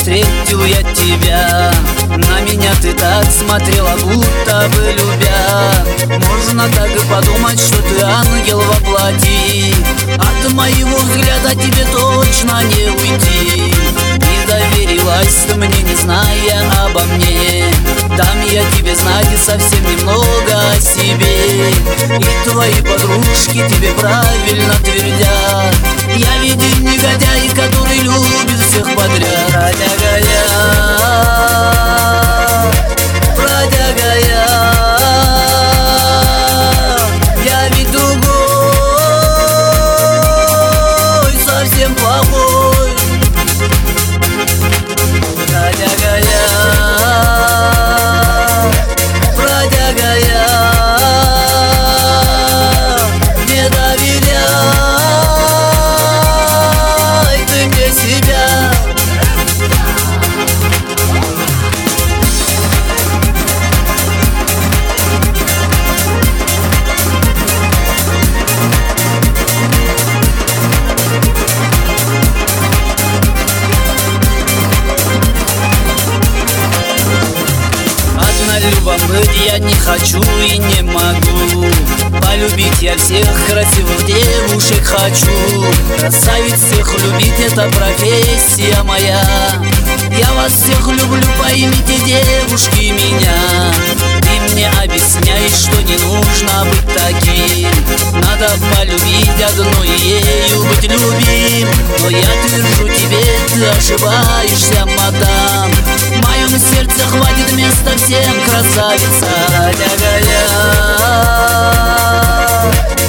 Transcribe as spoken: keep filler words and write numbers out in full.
встретил я тебя. На меня ты так смотрела, будто бы любя. Можно так и подумать, что ты ангел во плоти. От моего взгляда тебе точно не уйти. Не доверилась ты мне, не зная обо мне. Дам я тебе знать и совсем немного о себе. И твои подружки тебе правильно твердят: я ведь негодяй, который любит всех подряд. Бродяга я, бродяга я, я ведь другой, совсем плохой. Бродяга я, бродяга я, не доверяй ты мне себя. Однолюбом быть я не хочу и не могу. Полюбить я всех красивых девушек хочу. Красавиц всех любить — это профессия моя. Я вас всех люблю, поймите, девушки, меня. Ты мне объясняешь, что не нужно быть таким. Надо полюбить одну и ею быть любим. Но я твержу тебе, ты ошибаешься, мадам. В моем сердце хватит места всем, красавица. Бродяга я,